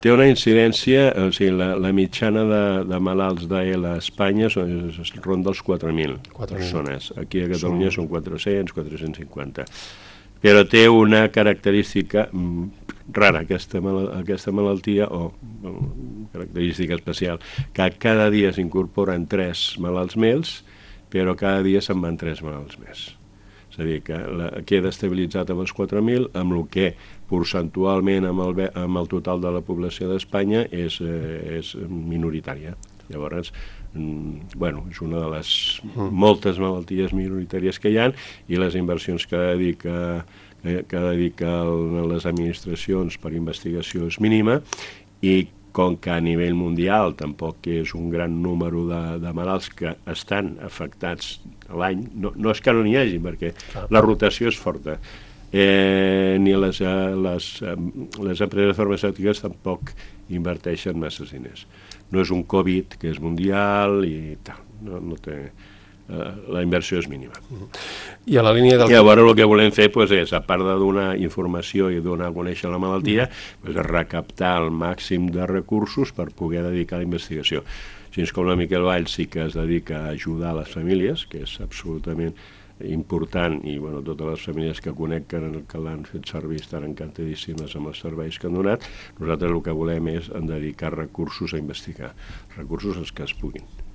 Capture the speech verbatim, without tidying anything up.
Té una incidència, o sigui, la, la mitjana de, de malalts d'A L a Espanya són, es ronda els quatre mil persones. Aquí a Catalunya són quatre-cents, quatre-cents cinquanta. Però té una característica mm, rara, aquesta, mal aquesta malaltia, o bueno, característica especial, que cada dia s'incorporen tres malalts més, però cada dia se'n van tres malalts més. És a dir, que la, queda estabilitzat amb els quatre mil, amb el que percentualment amb el, amb el total de la població d'Espanya és, eh, és minoritària. Llavors, mm, bueno, és una de les moltes malalties minoritàries que hi ha, i les inversions que dedica, que, que dedica el, les administracions per investigació és mínima, i com que a nivell mundial tampoc és un gran número de, de malalts que estan afectats a l'any, no, no és que no n'hi hagi, perquè la rotació és forta, eh, ni les, les, les empreses farmacèutiques tampoc inverteixen massa diners. No és un Covid, que és mundial i tal, no, no té... la inversió és mínima. I a la línia del... I llavors el que volem fer pues, és, a part de donar informació i donar a conèixer la malaltia, pues, recaptar el màxim de recursos per poder dedicar a la investigació. Així com la Miquel Valls sí que es dedica a ajudar les famílies, que és absolutament important, i bueno, totes les famílies que conec que, que l'han fet servir estan encantadíssimes amb els serveis que han donat. Nosaltres el que volem és dedicar recursos a investigar, recursos els que es puguin.